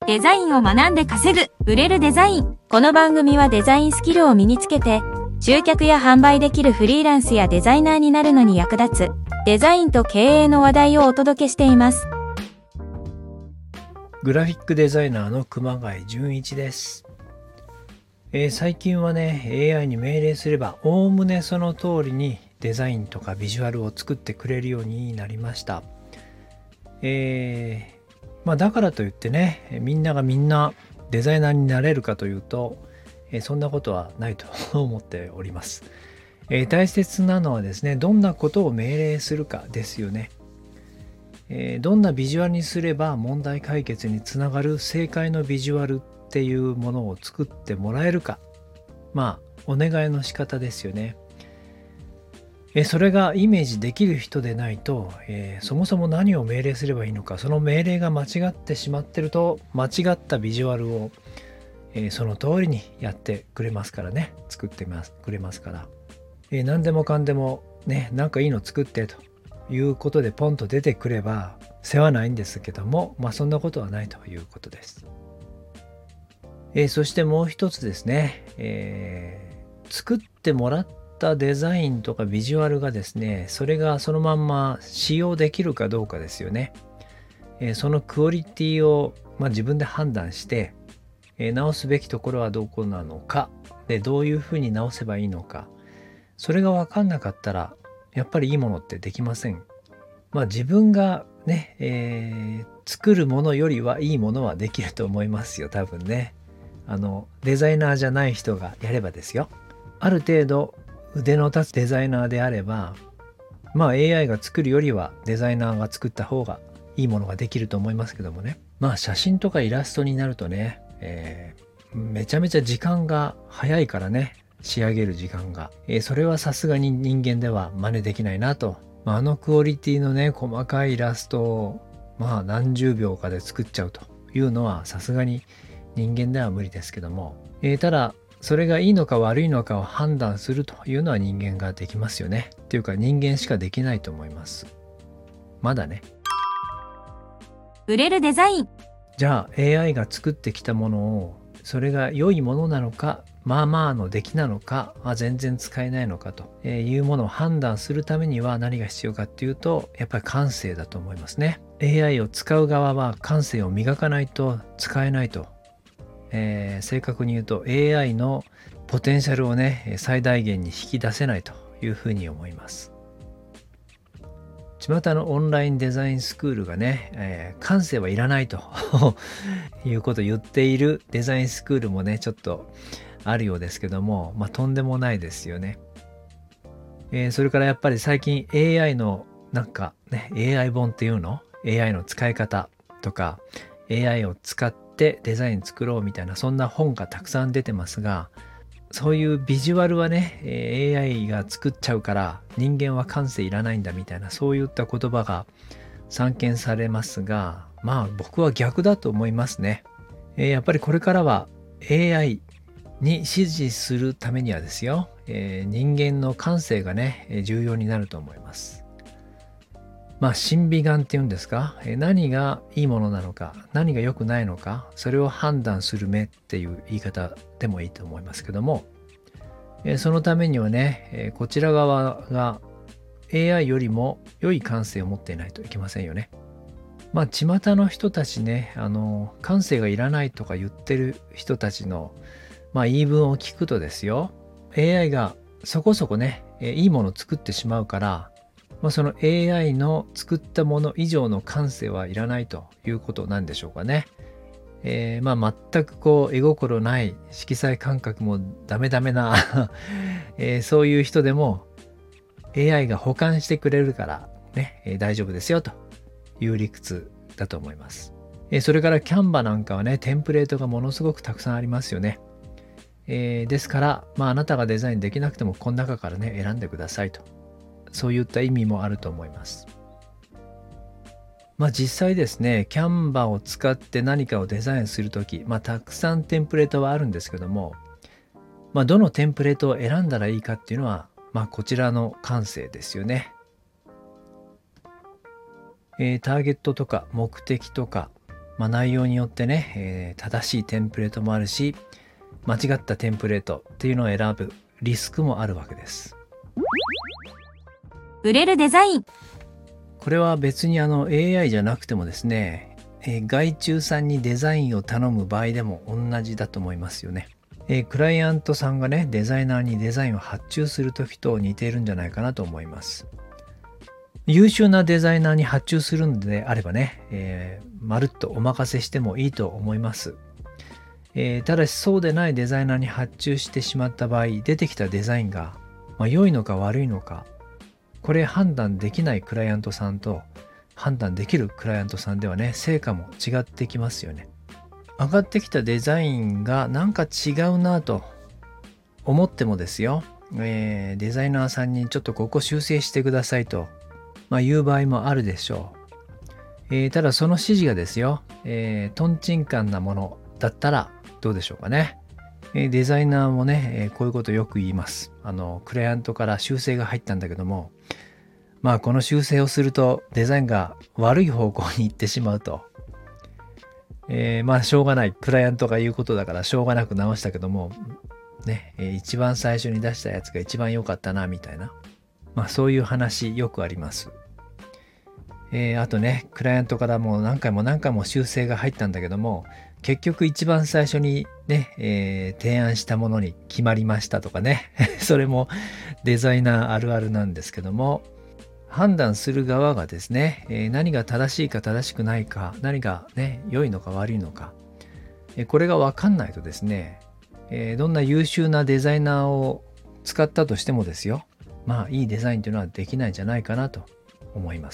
デザインを学んで稼ぐ、売れるデザイン。この番組はデザインスキルを身につけて、集客や販売できるフリーランスやデザイナーになるのに役立つ、デザインと経営の話題をお届けしています。 グラフィックデザイナーの熊谷純一です。最近はね、AI に命令すれば、おおむねその通りにデザインとかビジュアルを作ってくれるようになりました。だからといってね、みんながみんなデザイナーになれるかというと、そんなことはないと思っております。大切なのはですね、どんなことを命令するかですよね。どんなビジュアルにすれば問題解決につながる正解のビジュアルっていうものを作ってもらえるか、お願いの仕方ですよね。それがイメージできる人でないと、そもそも何を命令すればいいのか、その命令が間違ってしまってると、間違ったビジュアルを、その通りにやってくれますからね、作ってくれますから、何でもかんでもね、なんかいいの作ってということでポンと出てくれば世話ないんですけども、そんなことはないということです。そしてもう一つですね、作ってもらったデザインとかビジュアルがですね、それがそのまんま使用できるかどうかですよね。そのクオリティを、自分で判断して、直すべきところはどこなのかで、どういうふうに直せばいいのか、それが分かんなかったらやっぱりいいものってできません。自分がね、作るものよりはいいものはできると思いますよ、多分ね。デザイナーじゃない人がやればですよ。ある程度腕の立つデザイナーであれば、AI が作るよりはデザイナーが作った方がいいものができると思いますけどもね。写真とかイラストになるとね、めちゃめちゃ時間が早いからね、仕上げる時間が、それはさすがに人間では真似できないなと。あのクオリティのね、細かいイラストを何十秒かで作っちゃうというのはさすがに人間では無理ですけども、ただそれがいいのか悪いのかを判断するというのは人間ができますよね。っていうか人間しかできないと思います。まだね。 売れるデザイン。 じゃあ AI が作ってきたものを、それが良いものなのか、の出来なのか、全然使えないのかというものを判断するためには何が必要かっていうと、やっぱり感性だと思いますね。AI を使う側は感性を磨かないと使えないと。正確に言うと AI のポテンシャルをね、最大限に引き出せないというふうに思います。巷のオンラインデザインスクールがね、感性はいらないということを言っているデザインスクールもね、ちょっとあるようですけども、とんでもないですよね。それからやっぱり最近 AI のAI 本っていうの AI の使い方とか AI を使ってデザイン作ろうみたいな、そんな本がたくさん出てますが、そういうビジュアルはね、AI が作っちゃうから人間は感性いらないんだみたいな、そういった言葉が散見されますが、僕は逆だと思いますね。やっぱりこれからは AI に指示するためにはですよ、人間の感性がね、重要になると思います。審美眼っていうんですか、何がいいものなのか、何が良くないのか、それを判断する目っていう言い方でもいいと思いますけども、そのためにはね、こちら側が AI よりも良い感性を持っていないといけませんよね。巷の人たちね、感性がいらないとか言ってる人たちの言い分を聞くとですよ、AI がそこそこね、いいものを作ってしまうから、その AI の作ったもの以上の感性はいらないということなんでしょうかね。全く絵心ない色彩感覚もダメな、そういう人でも AI が補完してくれるからね、大丈夫ですよという理屈だと思います。それからキャンバなんかはね、テンプレートがものすごくたくさんありますよね。ですから、あなたがデザインできなくてもこの中からね、選んでくださいと。そういった意味もあると思います。実際ですね、キャンバを使って何かをデザインするとき、たくさんテンプレートはあるんですけども、どのテンプレートを選んだらいいかっていうのは、こちらの感性ですよね。ターゲットとか目的とか、 内容によってね、正しいテンプレートもあるし、間違ったテンプレートっていうのを選ぶリスクもあるわけです。 売れるデザイン。 これは別にAI じゃなくてもですね、外注さんにデザインを頼む場合でも同じだと思いますよね。クライアントさんがね、デザイナーにデザインを発注するときと似ているんじゃないかなと思います。優秀なデザイナーに発注するのであればね、まるっとお任せしてもいいと思います。ただしそうでないデザイナーに発注してしまった場合、出てきたデザインが、良いのか悪いのか、これ判断できないクライアントさんと判断できるクライアントさんではね、成果も違ってきますよね。上がってきたデザインがなんか違うなと思ってもですよ、デザイナーさんにちょっとここ修正してくださいと、言う場合もあるでしょう。ただその指示がですよ、トンチンカンなものだったらどうでしょうかね。デザイナーもね、こういうことよく言います。クライアントから修正が入ったんだけども、この修正をするとデザインが悪い方向に行ってしまうと。しょうがない。クライアントが言うことだからしょうがなく直したけども、ね、一番最初に出したやつが一番良かったな、みたいな。そういう話よくあります。あとね、クライアントからもう何回も修正が入ったんだけども、結局一番最初にね、提案したものに決まりましたとかね。それもデザイナーあるあるなんですけども、判断する側がですね、何が正しいか正しくないか、何がね、良いのか悪いのか、これが分かんないとですね、どんな優秀なデザイナーを使ったとしてもですよ、いいデザインというのはできないんじゃないかなと思います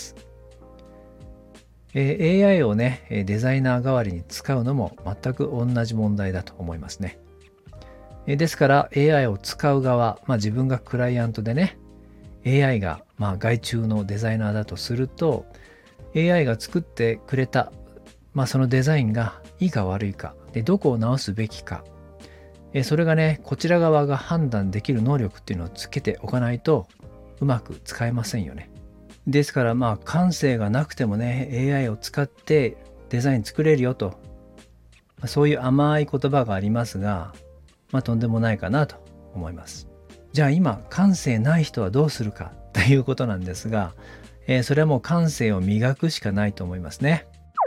。AI をね、デザイナー代わりに使うのも全く同じ問題だと思いますね。ですから AI を使う側、自分がクライアントでね、AI が外注のデザイナーだとすると、AI が作ってくれた、そのデザインがいいか悪いか、でどこを直すべきか、それがね、こちら側が判断できる能力っていうのをつけておかないとうまく使えませんよね。ですから感性がなくてもね、AI を使ってデザイン作れるよと、そういう甘い言葉がありますが、とんでもないかなと思います。じゃあ今感性ない人はどうするかということなんですが、それはもう感性を磨くしかないと思いますね。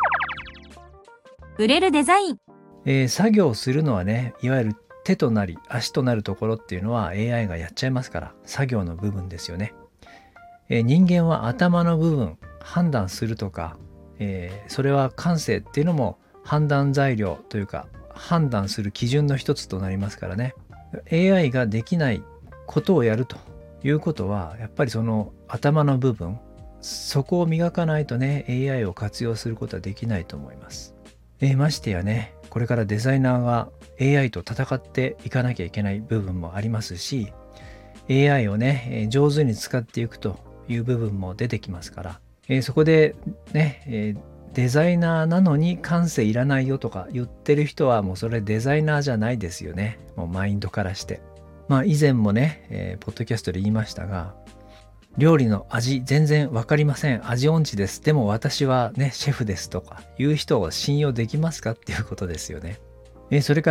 売れるデザイン。 作業するのはね、いわゆる手となり足となるところっていうのは AI がやっちゃいますから、作業の部分ですよね。人間は頭の部分、判断するとか、それは感性っていうのも判断材料というか判断する基準の一つとなりますからね。AI ができないことをやるということは、やっぱりその頭の部分、そこを磨かないとね、AI を活用することはできないと思います。ましてやね、これからデザイナーが AI と戦っていかなきゃいけない部分もありますし、AI をね、上手に使っていくという部分も出てきますから、そこでね、デザイナーなのに感性いらないよとか言ってる人はもうそれデザイナーじゃないですよね。もうマインドからして。以前もね、ポッドキャストで言いましたが、料理の味全然わかりません。味音痴です。でも私はね、シェフですとかいう人を信用できますかっていうことですよね。それから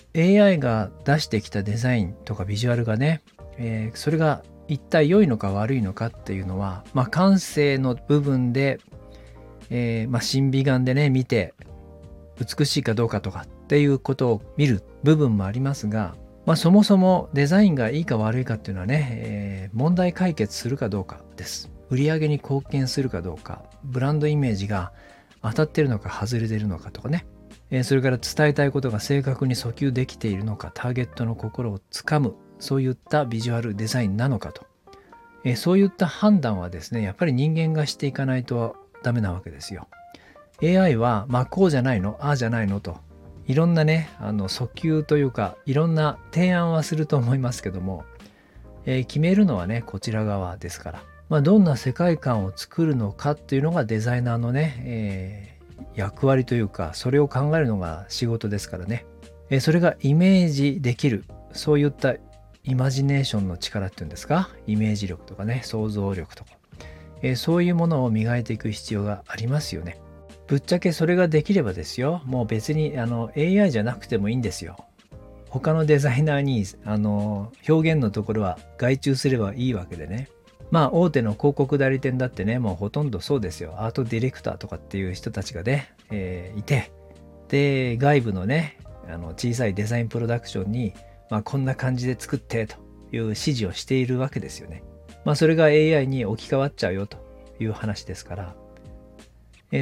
AI が出してきたデザインとかビジュアルがね、それが一体良いのか悪いのかっていうのは、感性の部分で、審美眼でね見て美しいかどうかとかっていうことを見る部分もありますが、そもそもデザインがいいか悪いかっていうのはね、問題解決するかどうかです。売り上げに貢献するかどうか、ブランドイメージが当たってるのか外れてるのかとかね、それから伝えたいことが正確に訴求できているのか、ターゲットの心をつかむ、そういったビジュアルデザインなのかと、そういった判断はですね、やっぱり人間がしていかないとダメなわけですよ。AI はこうじゃないの、ああじゃないのと、いろんなね、訴求というかいろんな提案はすると思いますけども、決めるのはねこちら側ですから、どんな世界観を作るのかっていうのがデザイナーのね、役割というか、それを考えるのが仕事ですからね、それがイメージできる、そういったイマジネーションの力っていうんですか、イメージ力とかね、想像力とか、そういうものを磨いていく必要がありますよね。 ぶっちゃけそれができればですよ、もう別にAI じゃなくてもいいんですよ。他のデザイナーに表現のところは外注すればいいわけでね。まあ大手の広告代理店だってね、もうほとんどそうですよ。アートディレクターとかっていう人たちがね、いて、で外部のね小さいデザインプロダクションに、こんな感じで作ってという指示をしているわけですよね。それが AI に置き換わっちゃうよという話ですから、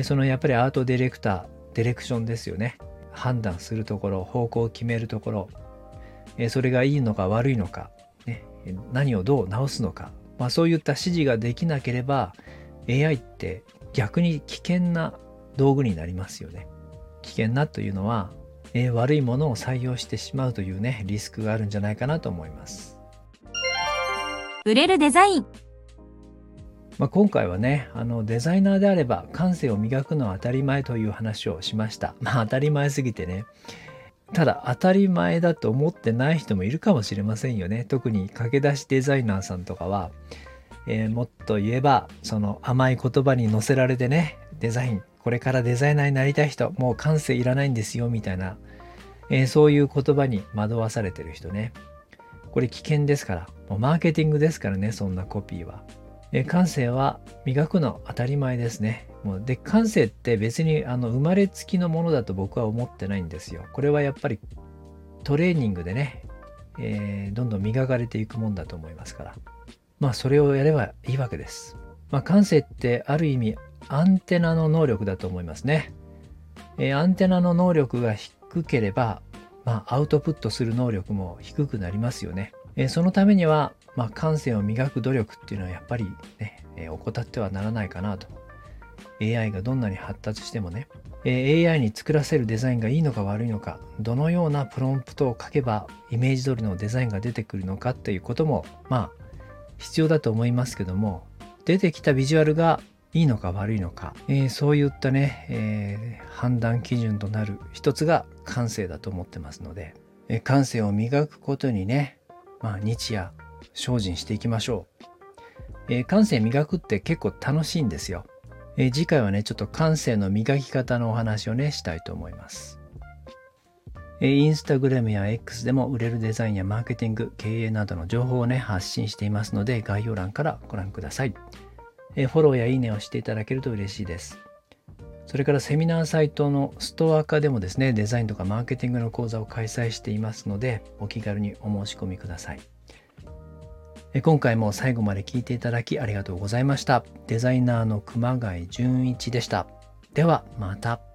そのやっぱりアートディレクター、ディレクションですよね。判断するところ、方向を決めるところ、それがいいのか悪いのか、ね、何をどう直すのか、そういった指示ができなければ AI って逆に危険な道具になりますよね。危険なというのは、悪いものを採用してしまうというねリスクがあるんじゃないかなと思います。 売れるデザイン。 今回はねデザイナーであれば感性を磨くのは当たり前という話をしました。当たり前すぎてね、ただ当たり前だと思ってない人もいるかもしれませんよね。特に駆け出しデザイナーさんとかは、もっと言えばその甘い言葉に乗せられてね、デザインこれからデザイナーになりたい人もう感性いらないんですよみたいな、そういう言葉に惑わされてる人ね、これ危険ですから。もうマーケティングですからね、そんなコピーは。感性は磨くの当たり前ですね。で感性って別に生まれつきのものだと僕は思ってないんですよ。これはやっぱりトレーニングでね、どんどん磨かれていくもんだと思いますから、それをやればいいわけです。感性ってある意味アンテナの能力だと思いますね。アンテナの能力が低ければ、アウトプットする能力も低くなりますよね。そのためには、感性を磨く努力っていうのはやっぱりね、怠ってはならないかなと。AI がどんなに発達してもね、AI に作らせるデザインがいいのか悪いのか、どのようなプロンプトを書けばイメージ通りのデザインが出てくるのかっていうことも必要だと思いますけども、出てきたビジュアルがいいのか悪いのか、そういったね、判断基準となる一つが感性だと思ってますので、感性を磨くことにね、日夜精進していきましょう。感性磨くって結構楽しいんですよ。次回はねちょっと感性の磨き方のお話をねしたいと思います。インスタグラムや X でも売れるデザインやマーケティング、経営などの情報をね発信していますので、概要欄からご覧ください。フォローやいいねをしていただけると嬉しいです。それからセミナーサイトのストア化でもですね、デザインとかマーケティングの講座を開催していますので、お気軽にお申し込みください。今回も最後まで聞いていただきありがとうございました。デザイナーの熊谷純一でした。ではまた。